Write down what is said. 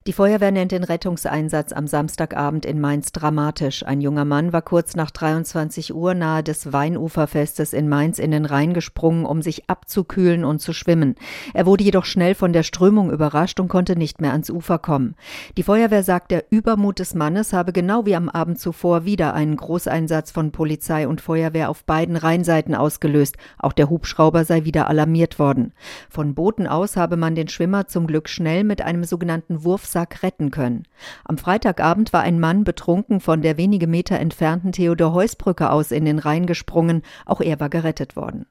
Die Feuerwehr nennt den Rettungseinsatz am Samstagabend in Mainz dramatisch. Ein junger Mann war kurz nach 23 Uhr nahe des Weinuferfestes in Mainz in den Rhein gesprungen, um sich abzukühlen und zu schwimmen. Er wurde jedoch schnell von der Strömung überrascht und konnte nicht mehr ans Ufer kommen. Die Feuerwehr sagt, der Übermut des Mannes habe genau wie am Abend zuvor wieder einen Großeinsatz von Polizei und Feuerwehr auf beiden Rheinseiten ausgelöst. Auch der Hubschrauber sei wieder alarmiert worden. Von Booten aus habe man den Schwimmer zum Glück schnell mit einem sogenannten Wurfsack retten können. Am Freitagabend war ein Mann betrunken von der wenige Meter entfernten Theodor-Heuss-Brücke aus in den Rhein gesprungen. Auch er war gerettet worden.